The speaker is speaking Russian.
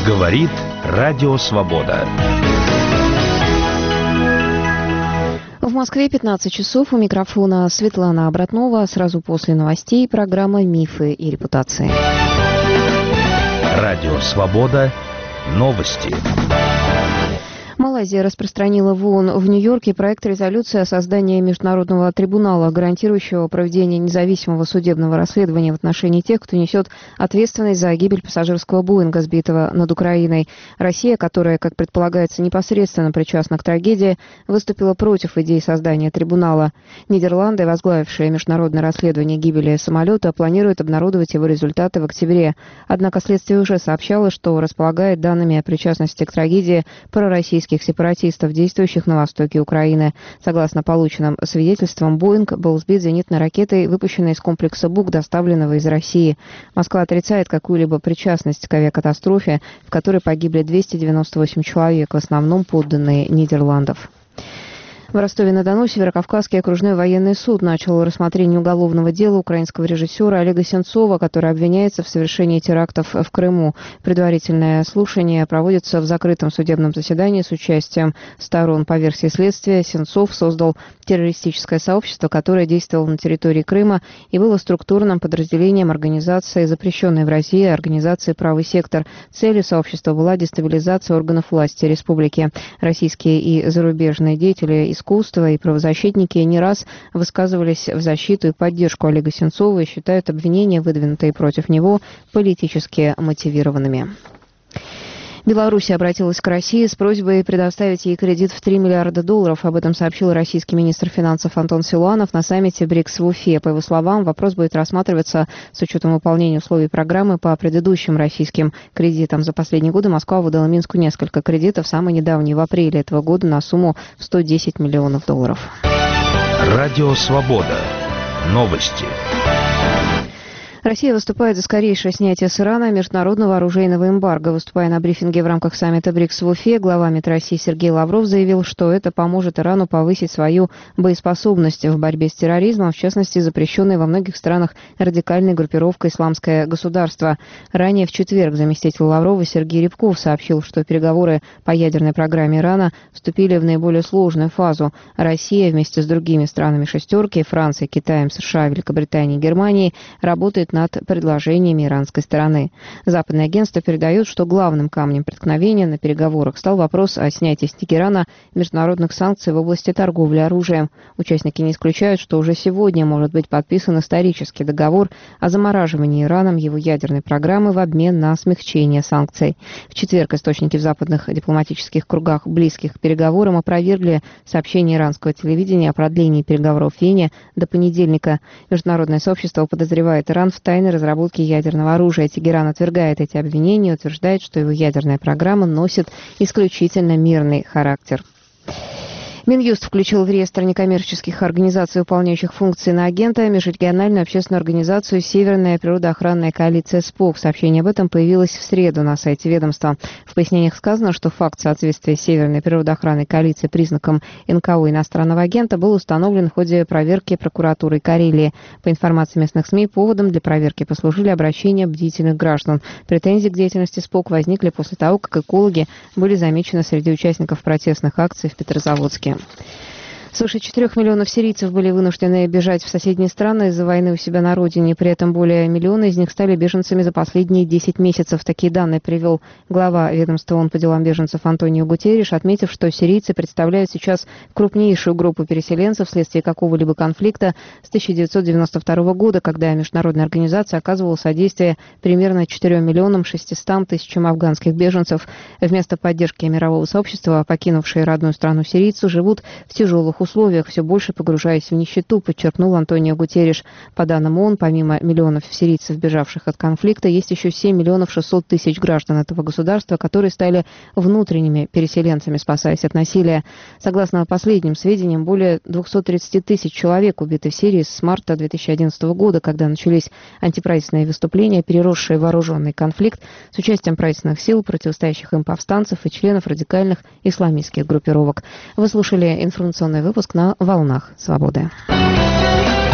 Говорит Радио Свобода. В Москве 15 часов. У микрофона Светлана Обратнова. Сразу после новостей программа «Мифы и репутации». Радио Свобода. Новости. Малайзия распространила в ООН в Нью-Йорке проект резолюции о создании международного трибунала, гарантирующего проведение независимого судебного расследования в отношении тех, кто несет ответственность за гибель пассажирского Боинга, сбитого над Украиной. Россия, которая, как предполагается, непосредственно причастна к трагедии, выступила против идеи создания трибунала. Нидерланды, возглавившие международное расследование гибели самолета, планируют обнародовать его результаты в октябре. Однако следствие уже сообщало, что располагает данными о причастности к трагедии пророссийских сепаратистов, действующих на востоке Украины. Согласно полученным свидетельствам, Боинг был сбит зенитной ракетой, выпущенной из комплекса Бук, доставленного из России. Москва отрицает какую-либо причастность к авиакатастрофе, в которой погибли 298 человек, в основном подданные Нидерландов. В Ростове-на-Дону Северокавказский окружной военный суд начал рассмотрение уголовного дела украинского режиссера Олега Сенцова, который обвиняется в совершении терактов в Крыму. Предварительное слушание проводится в закрытом судебном заседании с участием сторон. По версии следствия, Сенцов создал террористическое сообщество, которое действовало на территории Крыма и было структурным подразделением организации, запрещенной в России, организации «Правый сектор». Целью сообщества была дестабилизация органов власти республики. Российские и зарубежные деятели искусства и правозащитники не раз высказывались в защиту и поддержку Олега Сенцова и считают обвинения, выдвинутые против него, политически мотивированными. Беларусь обратилась к России с просьбой предоставить ей кредит в $3 миллиарда. Об этом сообщил российский министр финансов Антон Силуанов на саммите БРИКС в Уфе. По его словам, вопрос будет рассматриваться с учетом выполнения условий программы по предыдущим российским кредитам. За последние годы Москва выдала Минску несколько кредитов, самый недавний в апреле этого года на сумму в $110 миллионов. Радио Свобода. Новости. Россия выступает за скорейшее снятие с Ирана международного оружейного эмбарго. Выступая на брифинге в рамках саммита БРИКС в Уфе, глава МИД России Сергей Лавров заявил, что это поможет Ирану повысить свою боеспособность в борьбе с терроризмом, в частности, запрещенной во многих странах радикальной группировкой «Исламское государство». Ранее в четверг заместитель Лаврова Сергей Рябков сообщил, что переговоры по ядерной программе Ирана вступили в наиболее сложную фазу. Россия вместе с другими странами «шестерки» – Францией, Китаем, США, Великобританией и Германией – работает над предложениями иранской стороны. Западное агентство передает, что главным камнем преткновения на переговорах стал вопрос о снятии с Тегерана международных санкций в области торговли оружием. Участники не исключают, что уже сегодня может быть подписан исторический договор о замораживании Ираном его ядерной программы в обмен на смягчение санкций. В четверг источники в западных дипломатических кругах, близких к переговорам, опровергли сообщение иранского телевидения о продлении переговоров в Вене до понедельника. Международное сообщество подозревает Иран в тайной разработки ядерного оружия. Тегеран отвергает эти обвинения и утверждает, что его ядерная программа носит исключительно мирный характер. Минюст включил в реестр некоммерческих организаций, выполняющих функции иноагента, межрегиональную общественную организацию «Северная природоохранная коалиция СПОК». Сообщение об этом появилось в среду на сайте ведомства. В пояснениях сказано, что факт соответствия Северной природоохранной коалиции признакам НКО иностранного агента был установлен в ходе проверки прокуратуры Карелии. По информации местных СМИ, поводом для проверки послужили обращения бдительных граждан. Претензии к деятельности СПОК возникли после того, как экологи были замечены среди участников протестных акций в Петрозаводске. Свыше 4 миллионов сирийцев были вынуждены бежать в соседние страны из-за войны у себя на родине. При этом более миллиона из них стали беженцами за последние 10 месяцев. Такие данные привел глава ведомства ООН по делам беженцев Антонио Гутерриш, отметив, что сирийцы представляют сейчас крупнейшую группу переселенцев вследствие какого-либо конфликта с 1992 года, когда международная организация оказывала содействие примерно 4 миллионам 600 тысячам афганских беженцев. Вместо поддержки мирового сообщества, покинувшие родную страну сирийцы, живут в тяжелых условиях, все больше погружаясь в нищету, подчеркнул Антонио Гутерриш. По данным ООН, помимо миллионов сирийцев, бежавших от конфликта, есть еще 7 миллионов 600 тысяч граждан этого государства, которые стали внутренними переселенцами, спасаясь от насилия. Согласно последним сведениям, более 230 тысяч человек убиты в Сирии с марта 2011 года, когда начались антиправительственные выступления, переросшие в вооруженный конфликт с участием правительственных сил, противостоящих им повстанцев и членов радикальных исламистских группировок. Вы слушали информационный выпуск на «Волнах Свободы».